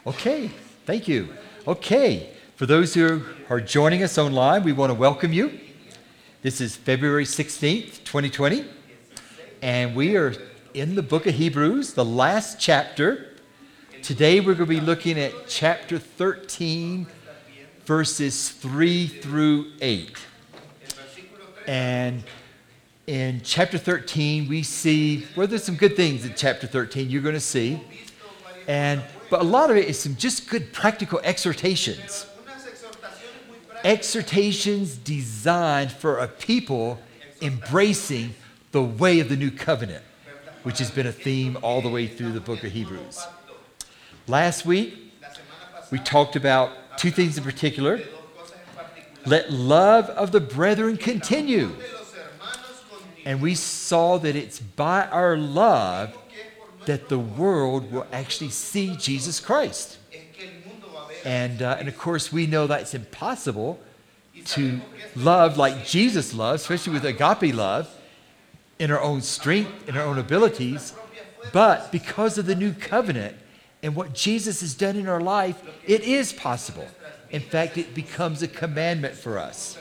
Okay, thank you. Okay, for those who are joining us online, we want to welcome you. This is February 16th, 2020, and we are in the book of Hebrews, the last chapter. Today we're going to be looking at chapter 13, verses 3 through 8. And in chapter 13, we see, well, there's some good things in chapter 13 you're going to see. But a lot of it is some just good practical exhortations. Exhortations designed for a people embracing the way of the new covenant, which has been a theme all the way through the book of Hebrews. Last week, we talked about two things in particular. Let love of the brethren continue. And we saw that it's by our love that the world will actually see Jesus Christ. And of course, we know that it's impossible to love like Jesus loves, especially with agape love, in our own strength, in our own abilities. But because of the new covenant and what Jesus has done in our life, it is possible. In fact, it becomes a commandment for us.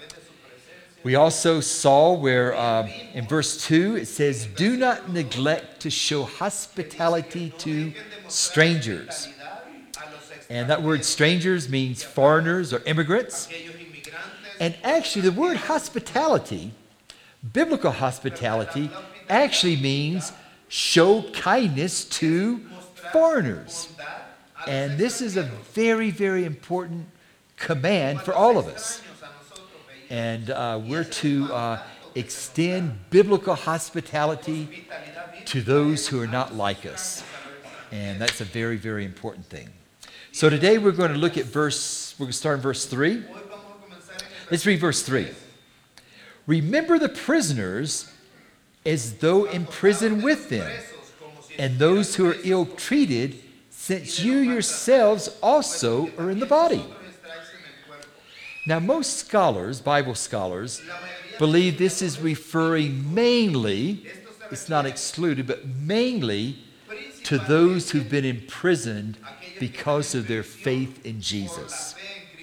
We also saw where in verse 2 it says, do not neglect to show hospitality to strangers. And that word strangers means foreigners or immigrants. And actually the word hospitality, biblical hospitality, actually means show kindness to foreigners. And this is a very, very important command for all of us. And we're to extend biblical hospitality to those who are not like us. And that's a very, very important thing. So today we're going to look at we're going to start in verse 3. Let's read verse 3. Remember the prisoners as though in prison with them, and those who are ill-treated, since you yourselves also are in the body. Now, most scholars, Bible scholars, believe this is referring mainly, it's not excluded, but mainly to those who've been imprisoned because of their faith in Jesus.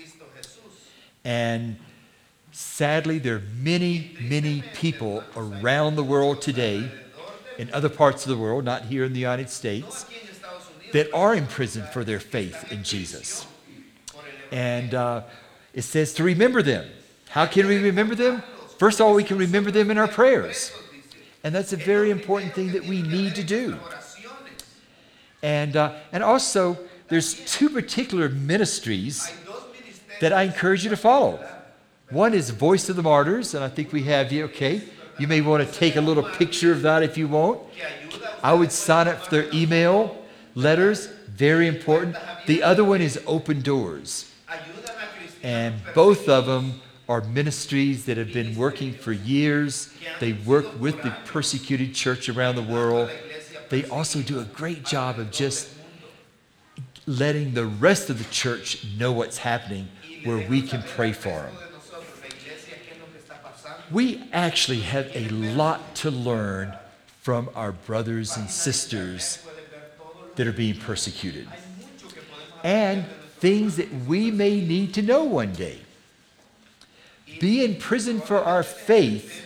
And sadly, there are many, many people around the world today, in other parts of the world, not here in the United States, that are imprisoned for their faith in Jesus. And it says to remember them. How can we remember them? First of all, we can remember them in our prayers. And that's a very important thing that we need to do. And also, there's two particular ministries that I encourage you to follow. One is Voice of the Martyrs, and I think we have you, okay? You may want to take a little picture of that if you want. I would sign up for their email, letters, very important. The other one is Open Doors. And both of them are ministries that have been working for years. They work with the persecuted church around the world. They also do a great job of just letting the rest of the church know what's happening, where we can pray for them. We actually have a lot to learn from our brothers and sisters that are being persecuted, and things that we may need to know one day. Being in prison for our faith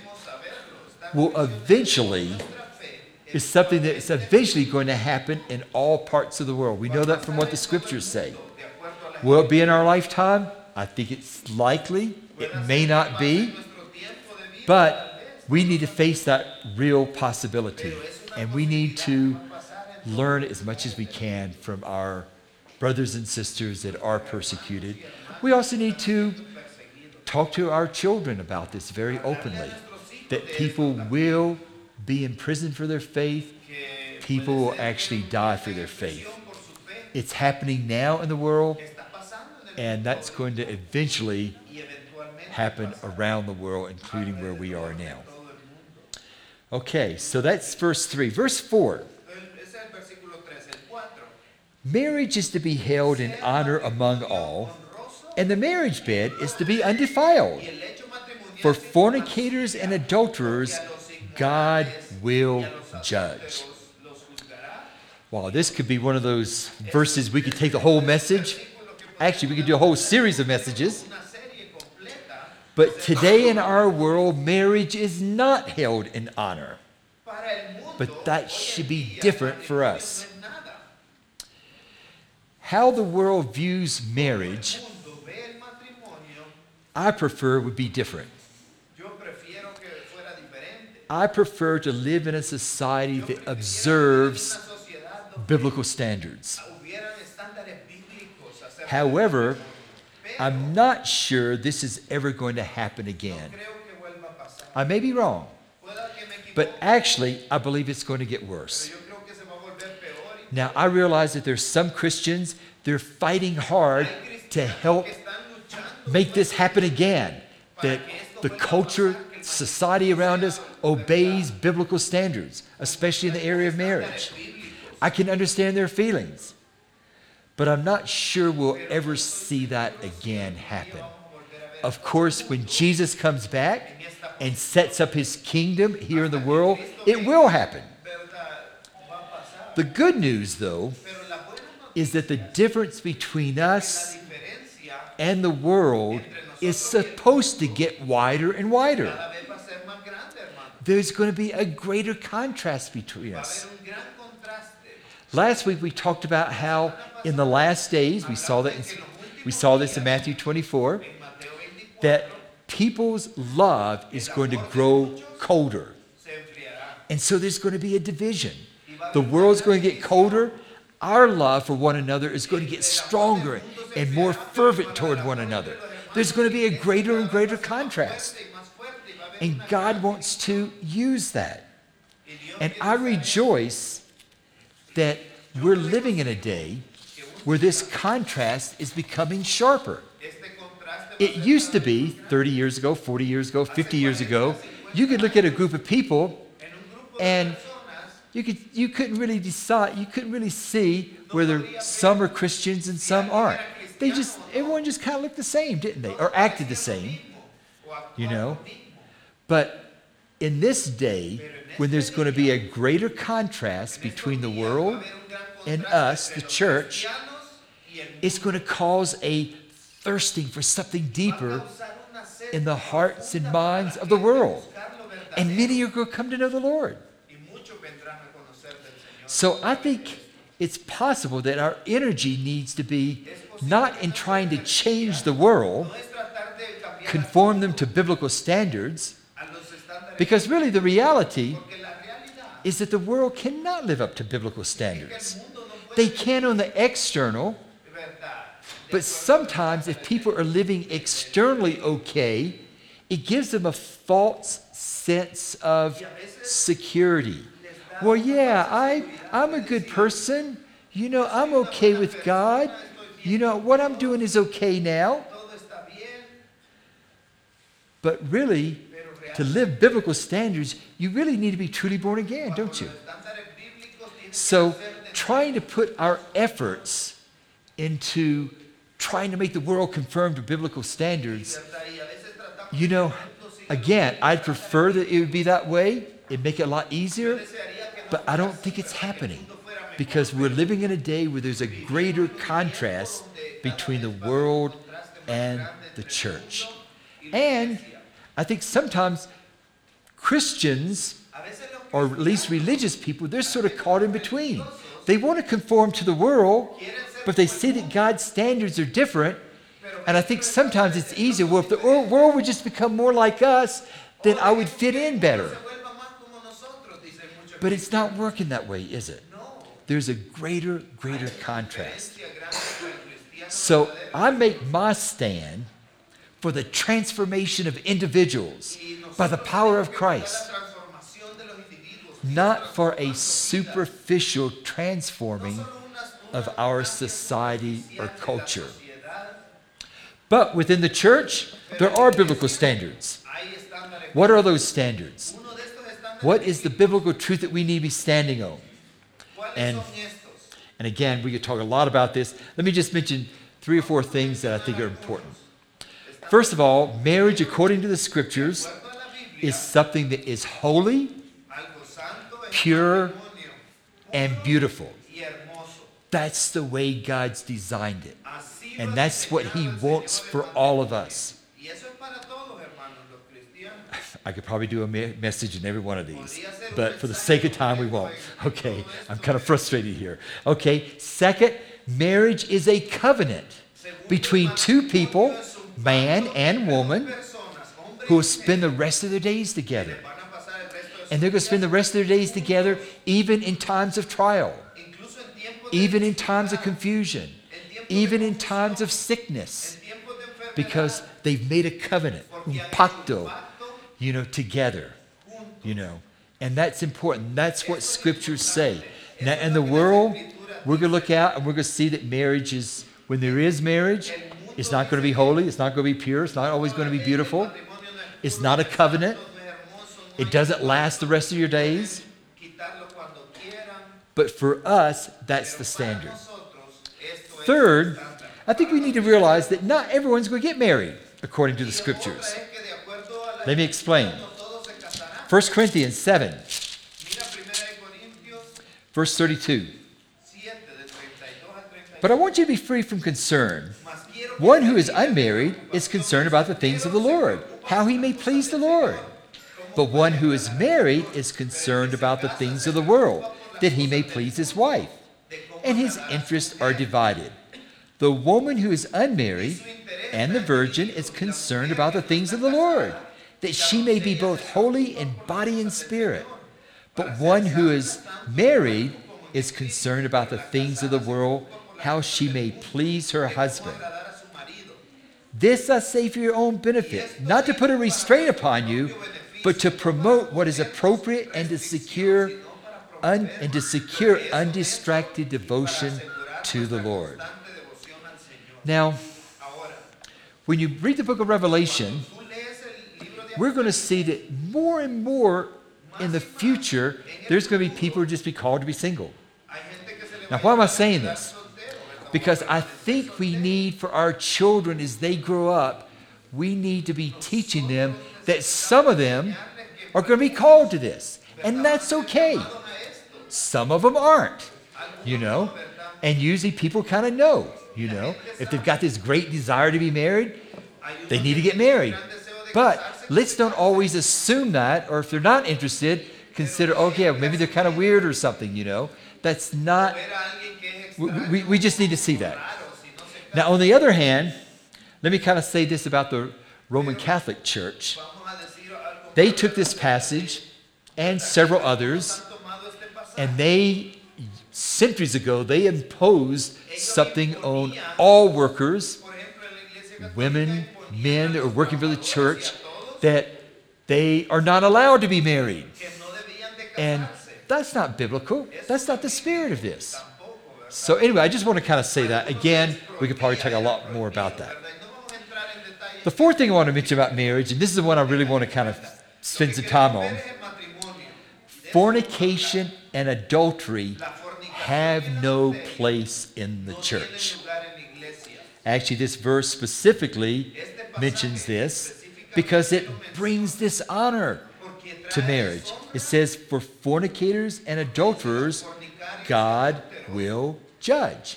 is something that's eventually going to happen in all parts of the world. We know that from what the scriptures say. Will it be in our lifetime? I think it's likely. It may not be. But we need to face that real possibility. And we need to learn as much as we can from our brothers and sisters that are persecuted. We also need to talk to our children about this very openly, that people will be in prison for their faith. People will actually die for their faith. It's happening now in the world, and that's going to eventually happen around the world, including where we are now. Okay, so that's verse 3. Verse 4. Marriage is to be held in honor among all, and the marriage bed is to be undefiled. For fornicators and adulterers, God will judge. Wow, this could be one of those verses we could take the whole message. Actually, we could do a whole series of messages. But today in our world, marriage is not held in honor. But that should be different for us. How the world views marriage, I prefer would be different. I prefer to live in a society that observes biblical standards. However, I'm not sure this is ever going to happen again. I may be wrong, but actually, I believe it's going to get worse. Now, I realize that there's some Christians, they're fighting hard to help make this happen again, that the culture, society around us obeys biblical standards, especially in the area of marriage. I can understand their feelings, but I'm not sure we'll ever see that again happen. Of course, when Jesus comes back and sets up his kingdom here in the world, it will happen. The good news, though, is that the difference between us and the world is supposed to get wider and wider. There's going to be a greater contrast between us. Last week we talked about how in the last days, we saw this in Matthew 24, that people's love is going to grow colder. And so there's going to be a division. The world's going to get colder. Our love for one another is going to get stronger and more fervent toward one another. There's going to be a greater and greater contrast. And God wants to use that. And I rejoice that we're living in a day where this contrast is becoming sharper. It used to be 30 years ago, 40 years ago, 50 years ago, you could look at a group of people and you couldn't really decide, you couldn't really see whether some are Christians and some aren't. Everyone just kind of looked the same, didn't they? Or acted the same, you know. But in this day, when there's going to be a greater contrast between the world and us, the church, it's going to cause a thirsting for something deeper in the hearts and minds of the world. And many are going to come to know the Lord. So I think it's possible that our energy needs to be not in trying to change the world, conform them to biblical standards, because really the reality is that the world cannot live up to biblical standards. They can on the external, but sometimes if people are living externally okay, it gives them a false sense of security. Well, yeah, I'm a good person. You know, I'm okay with God. You know, what I'm doing is okay now. But really, to live biblical standards, you really need to be truly born again, don't you? So trying to put our efforts into trying to make the world conform to biblical standards, you know, again, I'd prefer that it would be that way. It'd make it a lot easier, but I don't think it's happening because we're living in a day where there's a greater contrast between the world and the church. And I think sometimes Christians, or at least religious people, they're sort of caught in between. They want to conform to the world, but they see that God's standards are different. And I think sometimes it's easier. Well, if the world would just become more like us, then I would fit in better. But it's not working that way, is it? There's a greater contrast. So I make my stand for the transformation of individuals by the power of Christ, not for a superficial transforming of our society or culture. But within the church, there are biblical standards. What are those standards? What is the biblical truth that we need to be standing on? And again, we could talk a lot about this. Let me just mention 3 or 4 things that I think are important. First of all, marriage, according to the scriptures, is something that is holy, pure, and beautiful. That's the way God's designed it. And that's what he wants for all of us. I could probably do a message in every one of these, but for the sake of time, we won't. Okay, I'm kind of frustrated here. Okay, second, marriage is a covenant between two people, man and woman, who will spend the rest of their days together. And they're going to spend the rest of their days together even in times of trial, even in times of confusion, even in times of sickness, because they've made a covenant, un pacto, together, And that's important. That's what scriptures say. Now, in the world, we're going to look out and we're going to see that marriage is, when there is marriage, it's not going to be holy. It's not going to be pure. It's not always going to be beautiful. It's not a covenant. It doesn't last the rest of your days. But for us, that's the standard. Third, I think we need to realize that not everyone's going to get married according to the scriptures. Let me explain. 1 Corinthians 7, verse 32. But I want you to be free from concern. One who is unmarried is concerned about the things of the Lord, how he may please the Lord. But one who is married is concerned about the things of the world, that he may please his wife. And his interests are divided. The woman who is unmarried and the virgin is concerned about the things of the Lord, that she may be both holy in body and spirit. But one who is married is concerned about the things of the world, how she may please her husband. This I say for your own benefit, not to put a restraint upon you, but to promote what is appropriate and to secure undistracted devotion to the Lord. Now, when you read the book of Revelation, we're going to see that more and more in the future, there's going to be people who just be called to be single. Now, why am I saying this? Because I think we need for our children as they grow up, we need to be teaching them that some of them are going to be called to this. And that's okay. Some of them aren't, And usually people kind of know, If they've got this great desire to be married, they need to get married. But let's don't always assume that, or if they're not interested, consider, maybe they're kind of weird or something, That's not, we just need to see that. Now, on the other hand, let me kind of say this about the Roman Catholic Church. They took this passage and several others, and centuries ago, they imposed something on all workers, women, men that are working for the church, that they are not allowed to be married. And that's not biblical. That's not the spirit of this. So anyway, I just want to kind of say that. Again, we could probably talk a lot more about that. The fourth thing I want to mention about marriage, and this is the one I really want to kind of spend some time on. Fornication and adultery have no place in the church. Actually, this verse specifically mentions this because it brings dishonor to marriage. It says, for fornicators and adulterers, God will judge.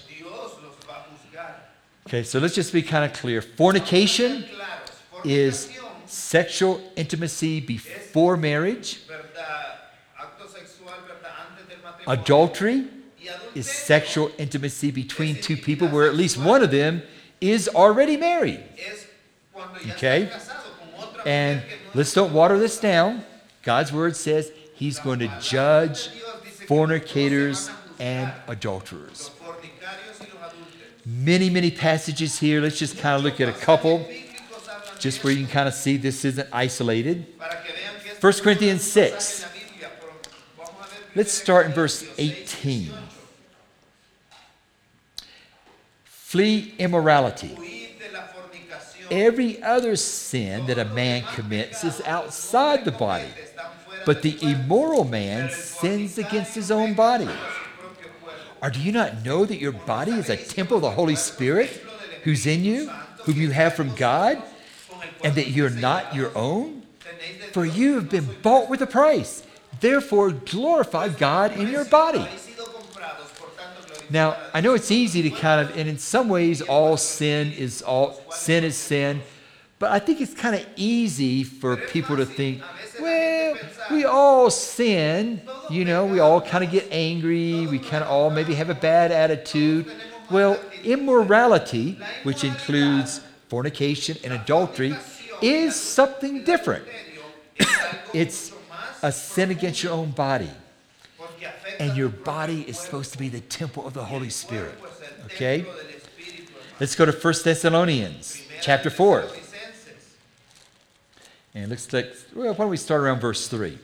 Okay, so let's just be kind of clear. Fornication is sexual intimacy before marriage. Adultery is sexual intimacy between two people where at least one of them is already married. Okay? And let's don't water this down. God's word says he's going to judge fornicators and adulterers. Many, many passages here. Let's just kind of look at a couple, just where you can kind of see this isn't isolated. 1 Corinthians 6. Let's start in verse 18. Flee immorality. Every other sin that a man commits is outside the body, but the immoral man sins against his own body. Or do you not know that your body is a temple of the Holy Spirit who's in you, whom you have from God, and that you're not your own? For you have been bought with a price. Therefore, glorify God in your body. Now, I know it's easy to kind of, and in some ways, sin is sin, but I think it's kind of easy for people to think, well, we all sin, we all kind of get angry, we kind of all maybe have a bad attitude. Well, immorality, which includes fornication and adultery, is something different. It's a sin against your own body. And your body is supposed to be the temple of the Holy Spirit. Okay? Let's go to 1 Thessalonians chapter 4. And why don't we start around verse 3?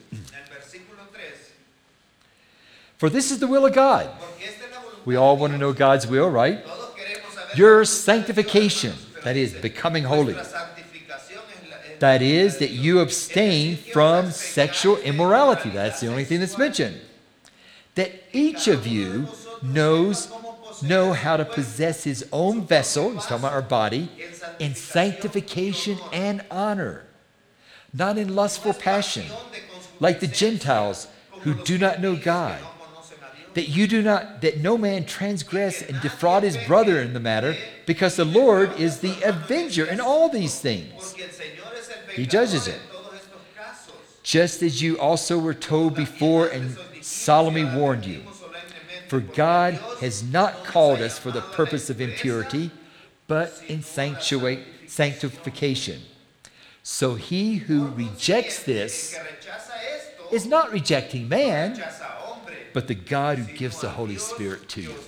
For this is the will of God. We all want to know God's will, right? Your sanctification, that is, becoming holy. That is, that you abstain from sexual immorality. That's the only thing that's mentioned. That each of you know how to possess his own vessel, he's talking about our body, in sanctification and honor, not in lustful passion, like the Gentiles who do not know God. That no man transgress and defraud his brother in the matter, because the Lord is the avenger in all these things. He judges it. Just as you also were told before and solemnly warned you. For God has not called us for the purpose of impurity, but in sanctification. So he who rejects this is not rejecting man, but the God who gives the Holy Spirit to you.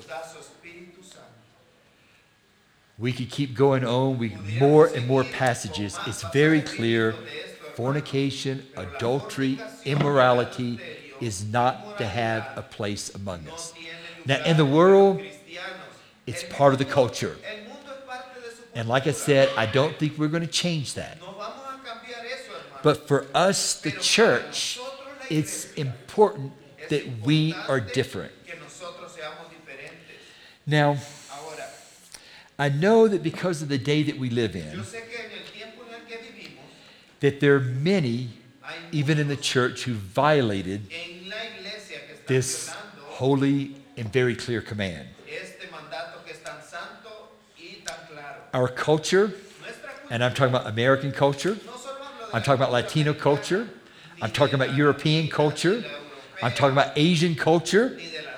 We could keep going on, more and more passages. It's very clear. Fornication, adultery, immorality is not to have a place among us. Now, in the world, it's part of the culture. And like I said, I don't think we're going to change that. But for us, the church, it's important that we are different. Now, I know that because of the day that we live in, that there are many, even in the church, who violated this holy and very clear command. Our culture, and I'm talking about American culture, I'm talking about Latino culture, I'm talking about European culture, I'm talking about Asian culture,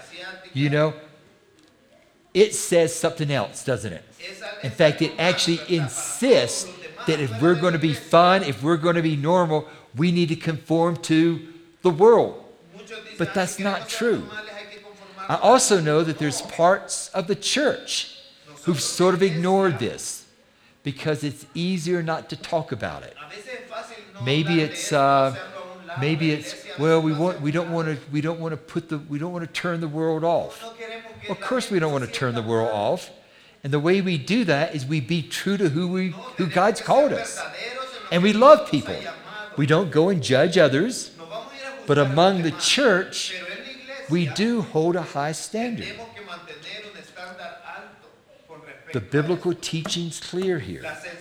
it says something else, doesn't it? In fact, it actually insists that if we're going to be fun, if we're going to be normal, we need to conform to the world. But that's not true. I also know that there's parts of the church who've sort of ignored this because it's easier not to talk about it. Maybe it's well, we don't want to turn the world off. Well, of course we don't want to turn the world off. And the way we do that is we be true to who God's called us. And we love people. We don't go and judge others. But among the church, we do hold a high standard. The biblical teaching's clear here.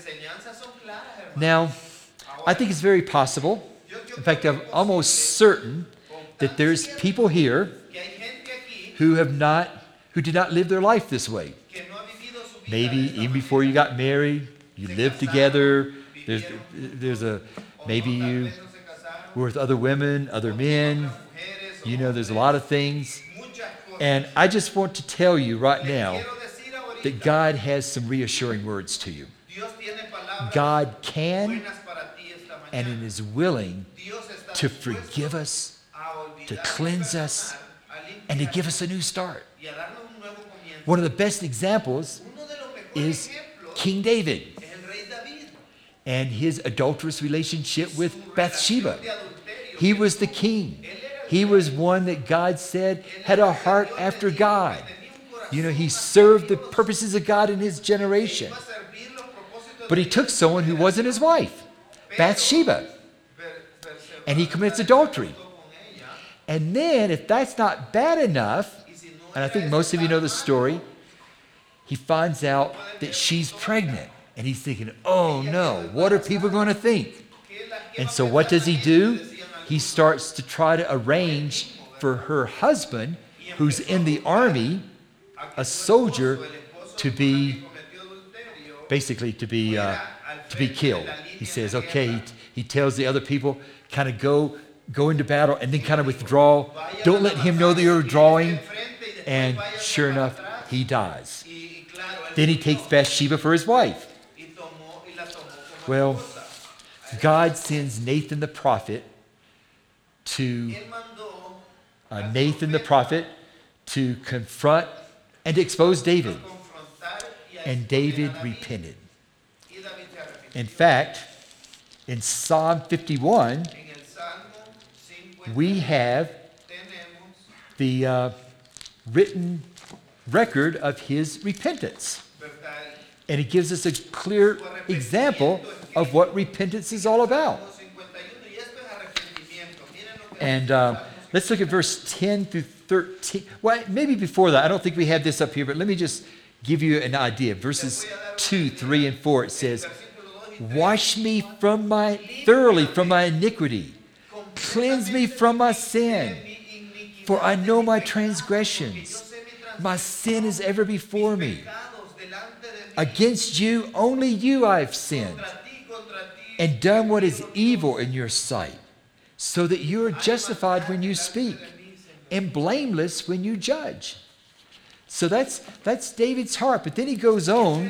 Now, I think it's very possible. In fact, I'm almost certain that there's people here who did not live their life this way. Maybe even before you got married, you lived together. Maybe you were with other women, other men. There's a lot of things. And I just want to tell you right now that God has some reassuring words to you. God can and is willing to forgive us, to cleanse us, and to give us a new start. One of the best examples is King David and his adulterous relationship with Bathsheba. He was the king. He was one that God said had a heart after God. He served the purposes of God in his generation. But he took someone who wasn't his wife, Bathsheba, and he commits adultery. And then, if that's not bad enough, and I think most of you know the story, he finds out that she's pregnant. And he's thinking, oh no, what are people going to think? And so what does he do? He starts to try to arrange for her husband, who's in the army, a soldier to be, basically to be killed. He says, okay, he tells the other people, kind of go into battle and then kind of withdraw. Don't let him know that you're withdrawing. And sure enough, he dies. Then he takes Bathsheba for his wife. Well, God sends Nathan the prophet to confront and expose David. And David repented. In fact, in Psalm 51, we have the written record of his repentance. And it gives us a clear example of what repentance is all about. And let's look at verse 10 through 13. Well, maybe before that, I don't think we have this up here, but let me just give you an idea. Verses 2, 3, and 4, it says, wash me thoroughly from my iniquity. Cleanse me from my sin. For I know my transgressions. My sin is ever before me. Against you, only you I have sinned, and done what is evil in your sight, so that you are justified when you speak, and blameless when you judge. So that's David's heart. But then he goes on,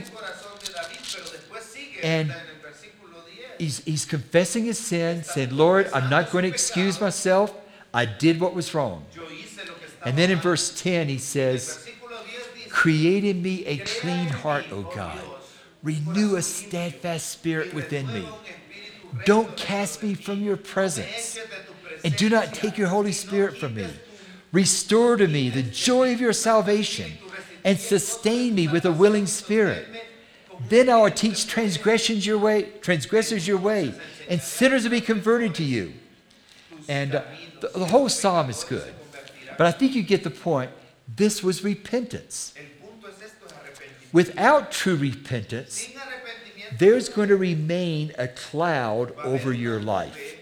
and he's confessing his sin, saying, Lord, I'm not going to excuse myself. I did what was wrong. And then in verse 10, he says, create in me a clean heart, O God. Renew a steadfast spirit within me. Don't cast me from your presence, and do not take your Holy Spirit from me. Restore to me the joy of your salvation, and sustain me with a willing spirit. Then I will teach transgressors your way, and sinners will be converted to you. And the whole psalm is good. But I think you get the point. This was repentance. Without true repentance, there's going to remain a cloud over your life.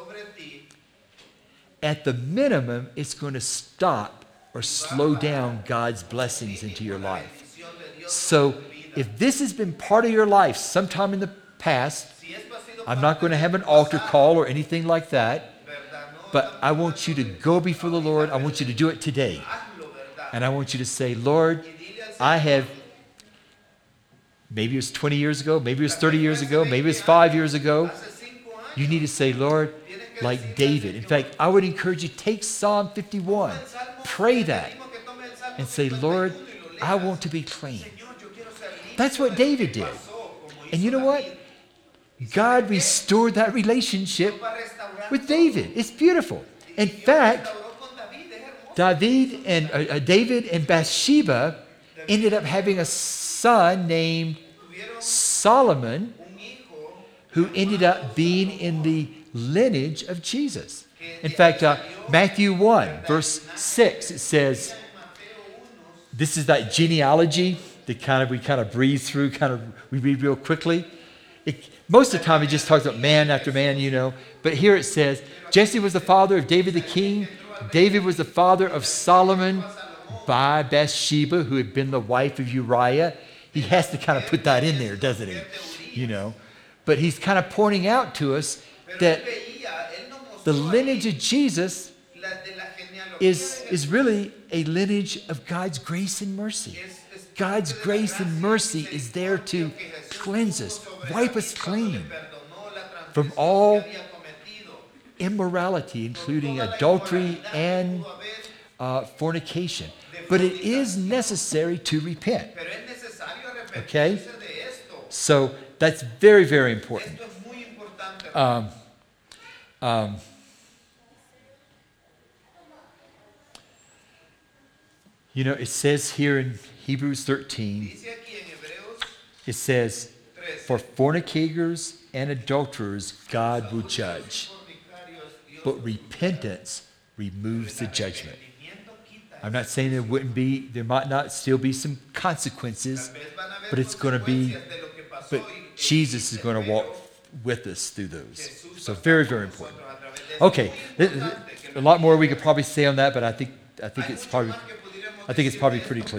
At the minimum, it's going to stop or slow down God's blessings into your life. So if this has been part of your life sometime in the past, I'm not going to have an altar call or anything like that, but I want you to go before the Lord. I want you to do it today. And I want you to say, Lord, I have, maybe it was 20 years ago, maybe it was 30 years ago, maybe it was 5 years ago. You need to say, Lord, like David. In fact, I would encourage you, take Psalm 51, pray that, and say, Lord, I want to be clean. That's what David did. And you know what? God restored that relationship with David. It's beautiful. In fact, David and Bathsheba ended up having a son named Solomon, who ended up being in the lineage of Jesus. In fact, Matthew 1, verse 6, it says, this is that genealogy that we kind of breeze through, we read real quickly. Most of the time, it just talks about man after man, you know. But here it says, Jesse was the father of David the king. David was the father of Solomon by Bathsheba, who had been the wife of Uriah. He has to kind of put that in there, doesn't he? You know. But he's kind of pointing out to us that the lineage of Jesus is really a lineage of God's grace and mercy. God's grace and mercy is there to cleanse us, wipe us clean from all immorality, including adultery and fornication. But it is necessary to repent. Okay? So that's very, very important. You know, it says here in Hebrews 13, it says, for fornicators and adulterers, God will judge. But repentance removes the judgment. I'm not saying there might not still be some consequences, but it's going to be, but Jesus is going to walk with us through those. So very, very important. Okay, a lot more we could probably say on that, but I think it's probably pretty clear.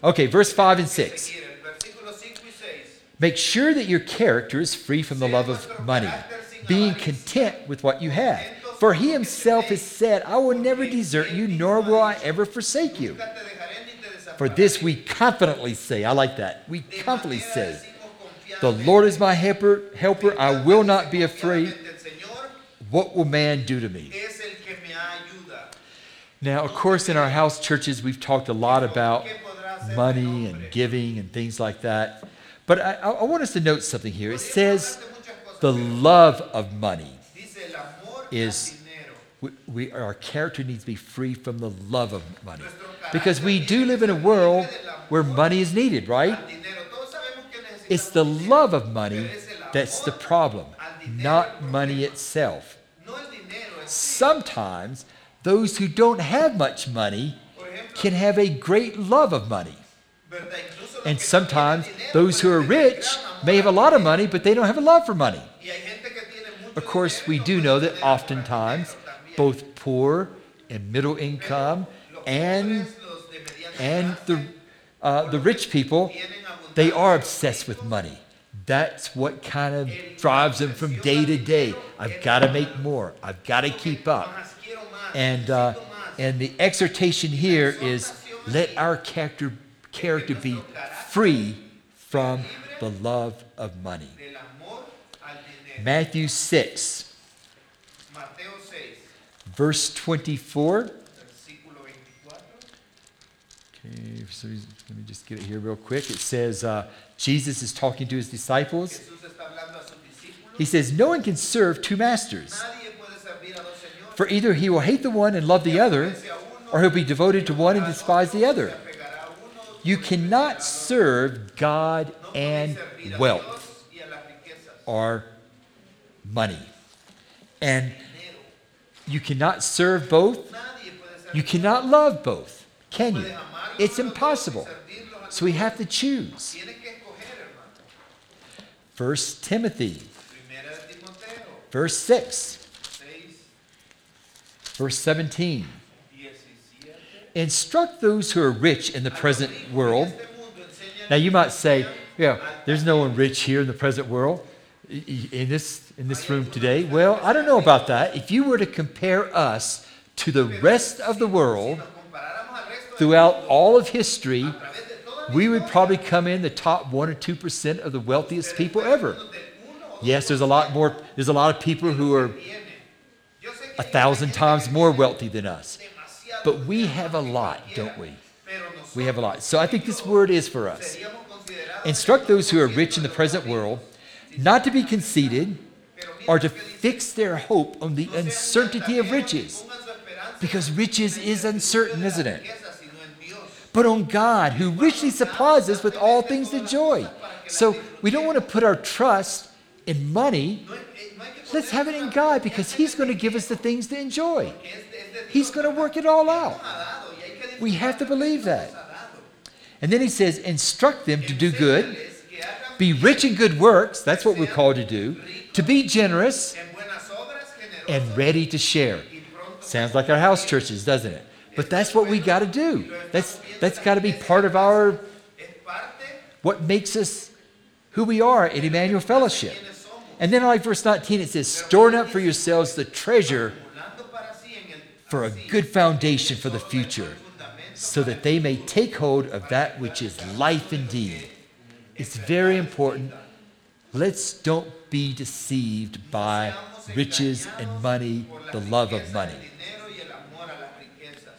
Okay, verse 5 and 6. Seguir, el versículo 5 y 6. Make sure that your character is free from the love of money, being content with what you have. For he himself has said, I will never desert you, nor will I ever forsake you. Nunca te dejaré ni te For desampararé. this we confidently say, I like that, we De confidently manera say, decimos the confiadamente, Lord is my helper, I will not be afraid. confiadamente, el Señor What will man do to me? es el que me ayuda. Now, of course, in our house churches, we've talked a lot about money and giving and things like that. But I want us to note something here. It says the love of money Dice el amor is, al dinero. our character needs to be free from the love of money. Because we do live in a world where money is needed, right? Al dinero. Todos sabemos que necesitamos It's the dinero, love of money pero es el that's the amor problem, al dinero not el problema. money itself. No el dinero en sí. Sometimes those who don't have much money Por ejemplo, can have a great love of money. ¿verdad? Incluso los And que sometimes tienen dinero those who are pueden tener rich gran amor may have a al lot of dinero. money, but they don't have a love for money. Y hay gente que tiene mucho Of course, dinero, we no do puede know that tener amor al oftentimes dinero también. both poor and middle income Los and, pobres, los de mediana and clase, the rich people, tienen abundancia. they are obsessed with money. That's what kind of drives them from day to day. I've got to make more. I've got to keep up. Más, quiero más, And, necesito más. and the exhortation here is let our character be free from the love of money. Del amor al dinero. Matthew 6, Mateo 6, verse 24. versículo 24. Okay, so let me just get it here real quick. It says, Jesus is talking to his disciples. Jesús está hablando a sus discípulos. He says, no one can serve two masters. Nadie puede servir a dos señores. For either he will hate the one and love the other, or he'll be devoted to one and despise the other. Se apegará a uno, You cannot serve God no podéis and servir a wealth Dios y a las riquezas. or money. And Dinero. you cannot serve both. Nadie puede servir. You cannot love both, can you? Puedes amar It's uno a los dos y impossible. servirlos a los So we dos. have to choose. Tienes que escoger, hermano. 1 Timothy, Primera de Timoteo verse 6, 6, verse 17. 17. Instruct those who are rich in the present world. Este mundo enseña Now you might say, yeah, there's no one rich here in the present world, in this room today. Well, I don't know about that. If you were to compare us to the rest of the world nos comparáramos al resto de throughout all of history, a través de toda la we would probably come in the top 1 or 2% of the wealthiest people ever. del uno o Yes, there's a lot of people who are viene. Yo sé que 1,000 times more wealthy than us. demasiado, But we have a lot, don't we? pero nosotros We have a lot. So I think this word is for us. seríamos considerados Instruct those who are rich in the present world not to be conceited or to fix their hope on the uncertainty of riches. pongan su esperanza Because riches is uncertain, isn't it? en riquezas, sino en Dios. But on God, who richly supplies us with all things to joy. So we don't want to put our trust in money. No hay que Let's have it in God because He's going to give us the things to enjoy. es de He's going to work it all out. ha dado y hay que We have to believe that. ha dado. And then He says, instruct them to do good, Es que hagan be rich in good works. That's what we're called to do. To be generous en buenas obras, generosas and ready to share. y pronto. Sounds like our house churches, doesn't it? But that's what we got to do. That's got to be part of our Es parte what makes us who we are at Emmanuel Fellowship. de quienes somos. And then like verse 19, it says, storing up for yourselves the treasure Acumulando para sí en el for a good foundation for the future, fundamento so that they may take hold of that which is life indeed. It's very important. Let's don't be deceived by riches and money, por la the love of riqueza, money. el dinero y el amor a las riquezas.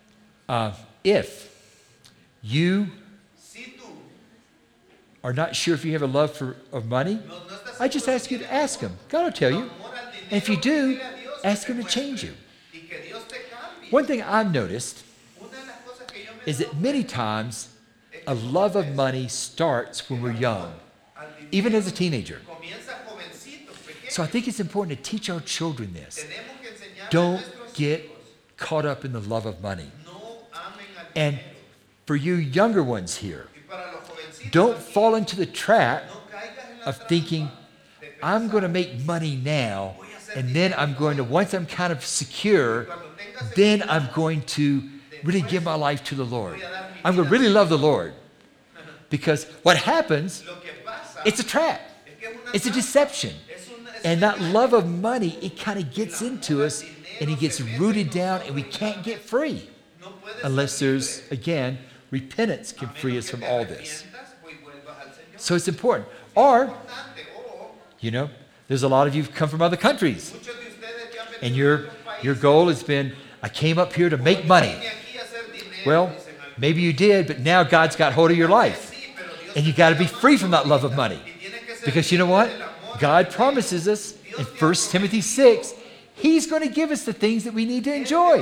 If you Si tú are not sure if you have a love of money, no estás I just ask you to ask Him. God will tell you. amor al dinero, And if you do, dile a Dios ask que Him te to change you. muestre y que Dios te cambie. One thing I've noticed Una de las cosas que yo me is that many times a love of money starts when we're young, al dinero even as a teenager. comienza jovencitos, pequeños. So I think it's important to teach our children this. Tenemos que enseñarle a Don't nuestros get hijos, caught up in the love of money. no amen al And dinero. for you younger ones here, Y para los jovencitos don't aquí, fall into the trap no caigas en la of trampa thinking, de I'm going to make money now, and then I'm going to, once I'm kind of secure, cuando tengas then I'm going to really give my life to the Lord. I'm going to really love the Lord. Because what happens, Lo que pasa it's a trap. es que es una It's a trampa. deception. Es And that love of money, it kind of gets into us and it gets rooted down and we can't get free. no puedes Unless there's, again, repentance can free us from all this. So it's important. Or, you know, there's a lot of you who come from other countries. And your goal has been, I came up here to make money. Well, maybe you did, but now God's got hold of your life. And you got to be free from that love of money. Because you know what? God promises us in 1 Timothy 6, He's going to give us the things that we need to enjoy.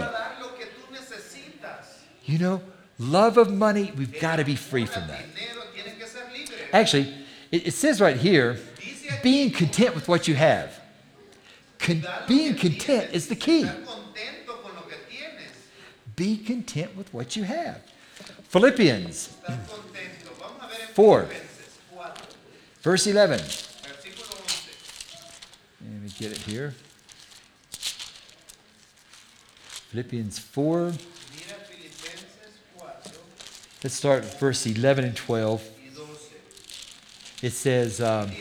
You know, love of money, we've got to be free from that. Actually, it says right here, being content with what you have. Being content is the key. Be content with what you have. Philippians 4, verse 11. Let me get it here. Philippians 4. Let's start at verse 11 and 12. It says,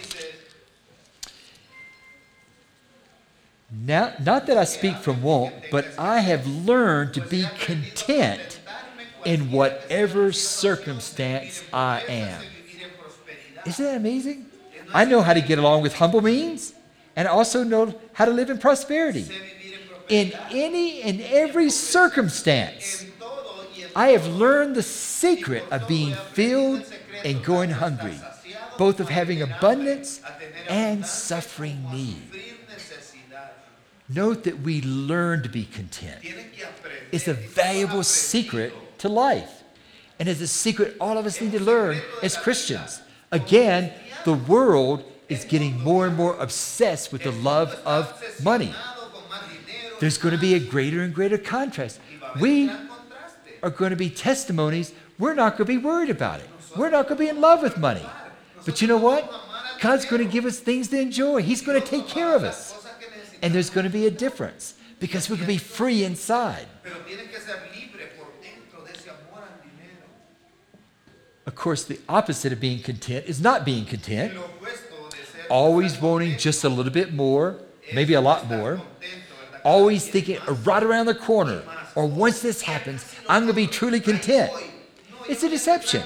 not that I speak from want, but I have learned to be content in whatever circumstance I am. Isn't that amazing? I know how to get along with humble means, and I also know how to live in prosperity. In any and every circumstance, I have learned the secret of being filled and going hungry, both of having abundance and suffering need. Note that we learn to be content. It's a valuable secret to life. And it's a secret all of us need to learn as Christians. Again, the world is getting more and more obsessed with the love of money. There's going to be a greater and greater contrast. We are going to be testimonies. We're not going to be worried about it. We're not going to be in love with money. But you know what? God's going to give us things to enjoy. He's going to take care of us. And there's going to be a difference because we're going to be free inside. Of course, the opposite of being content is not being content. Always wanting just a little bit more, maybe a lot more. Always thinking right around the corner, or once this happens, I'm going to be truly content. It's a deception.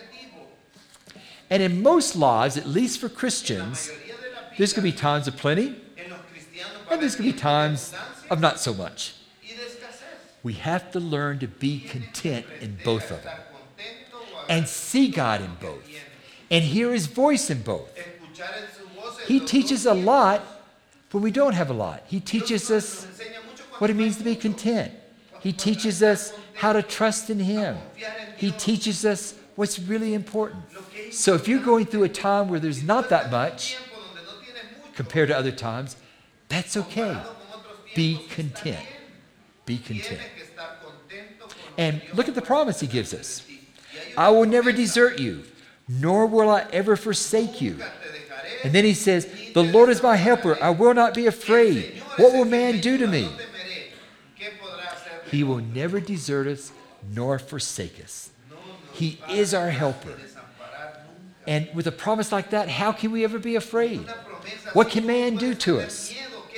And in most lives, at least for Christians, there's going to be times of plenty, and there's going to be times of not so much. We have to learn to be content in both of them. And see God in both. And hear His voice in both. He teaches a lot when we don't have a lot. He teaches us what it means to be content. He teaches us how to trust in Him. He teaches us what's really important. So if you're going through a time where there's not that much compared to other times, that's okay. Be content. Be content. And look at the promise He gives us. I will never desert you, nor will I ever forsake you. And then He says, the Lord is my helper. I will not be afraid. What will man do to me? He will never desert us nor forsake us. He is our helper. And with a promise like that, how can we ever be afraid? What can man do to us?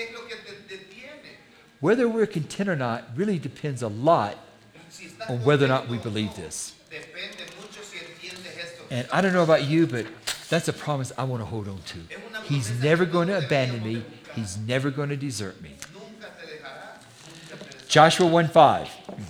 Whether we're content or not really depends a lot on whether or not we believe this. And I don't know about you, but that's a promise I want to hold on to. He's never going to abandon me. He's never going to desert me. Joshua 1:5.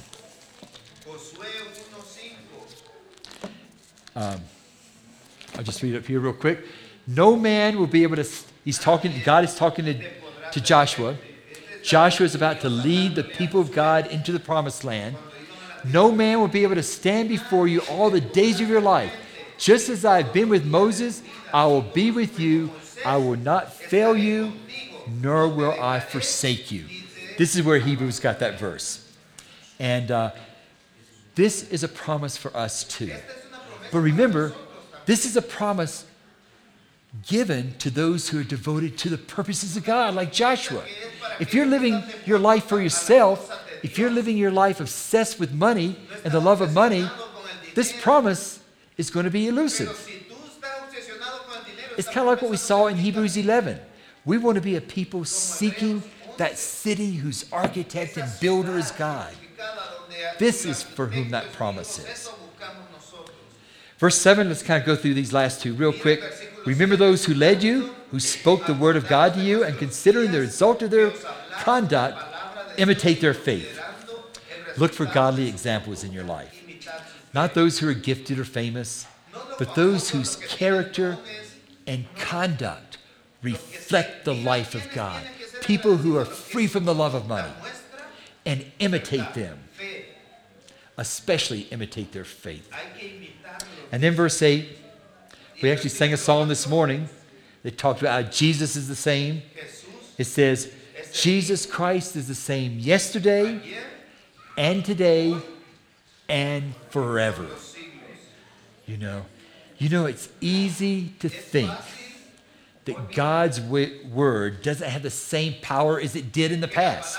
I'll just read it up here real quick. No man will be able to, God is talking to Joshua. Joshua is about to lead the people of God into the promised land. No man will be able to stand before you all the days of your life. Just as I have been with Moses, I will be with you. I will not fail you, nor will I forsake you. This is where Hebrews got that verse. And this is a promise for us too. But remember, this is a promise given to those who are devoted to the purposes of God, like Joshua. If you're living your life for yourself, if you're living your life obsessed with money and the love of money, this promise is going to be Pero elusive. si tú estás obsesionado con el dinero, It's esa kind of like what we promesa saw no in se Hebrews aplica. 11. We want to be a people seeking that city whose architect and builder is God. This is for whom that promise is. Eso buscamos nosotros. Verse 7, let's kind of go through these last two real quick. Remember those who led you, who spoke the word of God to you, and considering the result of their conduct, imitate their faith. Look for godly examples in your life. Not those who are gifted or famous, but those whose character and conduct reflect the life of God. People who are free from the love of money, and imitate them. Especially imitate their faith. And then verse 8, we actually sang a song this morning that talked about how Jesus is the same. It says, Jesus Christ is the same yesterday and today and forever. You know, it's easy to think that God's word doesn't have the same power as it did in the past,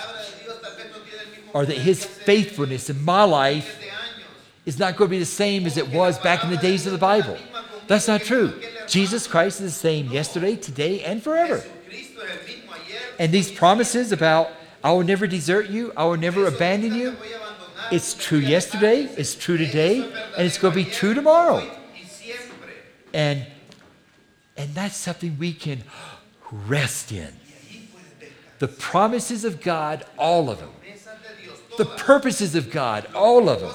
or that his faithfulness in my life is not going to be the same as it was back in the days of the Bible. That's not true. Jesus Christ is the same yesterday, today, and forever. And these promises about, I will never desert you, I will never abandon you, it's true yesterday, it's true today, and it's going to be true tomorrow. And that's something we can rest in. The promises of God, all of them. The purposes of God, all of them,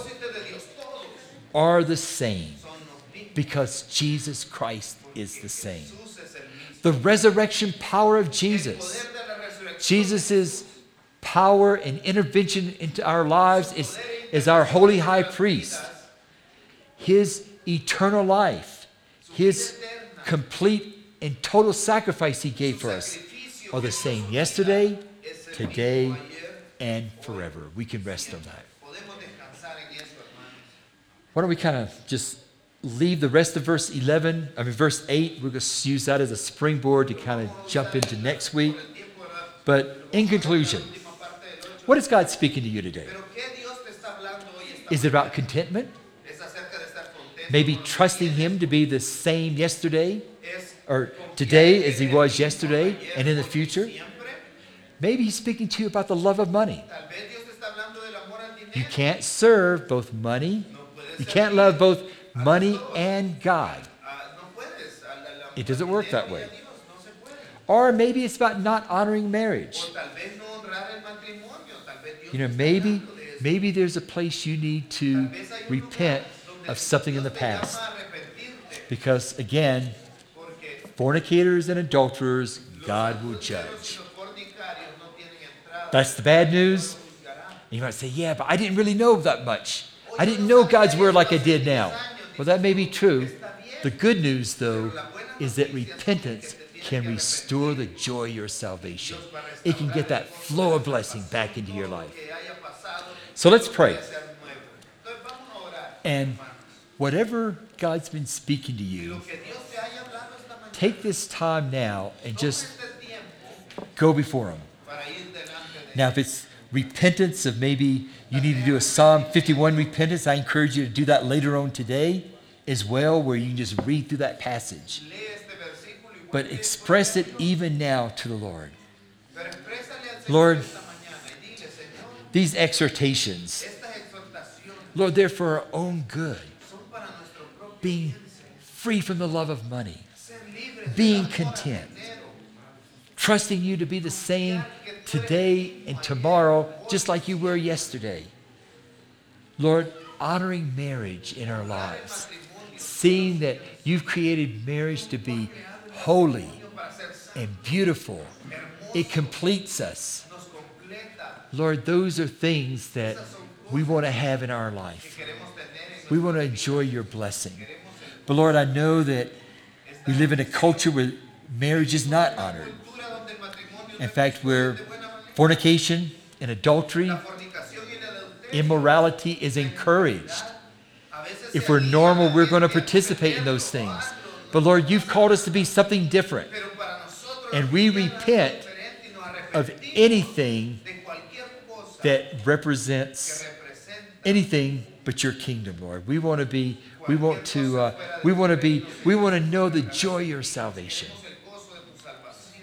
are the same because Jesus Christ is the same. The resurrection power of Jesus, Jesus' power and intervention into our lives is our holy high priest. His eternal life, his complete and total sacrifice he gave for us are the same yesterday, today, and forever. We can rest on that. Why don't we kind of just leave the rest of verse 8. We're going to use that as a springboard to kind of jump into next week. But in conclusion, what is God speaking to you today? Is it about contentment? Maybe trusting him to be the same yesterday or today as he was yesterday and in the future? Maybe he's speaking to you about the love of money. You can't serve both money. You can't love both money and God. It doesn't work that way. Or maybe it's about not honoring marriage. You know, maybe there's a place you need to repent of something in the past. Because again, fornicators and adulterers, God will judge. That's the bad news. And you might say, yeah, but I didn't really know that much. I didn't know God's word like I did now. Well, that may be true. The good news, though, is that repentance can restore the joy of your salvation. It can get that flow of blessing back into your life. So let's pray. And whatever God's been speaking to you, take this time now and just go before him. Now, if it's repentance of maybe you need to do a Psalm 51 repentance, I encourage you to do that later on today as well, where you can just read through that passage. But express it even now to the Lord. Lord, these exhortations, Lord, they're for our own good. Being free from the love of money. Being content. Trusting you to be the same today and tomorrow, just like you were yesterday. Lord, honoring marriage in our lives. Seeing that you've created marriage to be holy and beautiful. It completes us. Lord, those are things that we want to have in our life. We want to enjoy your blessing. But Lord, I know that we live in a culture where marriage is not honored. In fact, where fornication and adultery, immorality is encouraged. If we're normal, we're going to participate in those things. But Lord, you've called us to be something different. And we repent of anything that represents anything but your kingdom, Lord. We want to know the joy of your salvation. el gozo de tu salvación.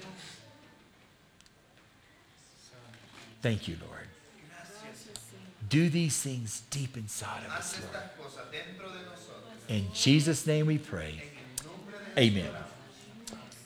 Thank you, Lord. Do these things deep inside of Haz us, Lord. estas cosas dentro de nosotros. In Jesus' name we pray. Amen.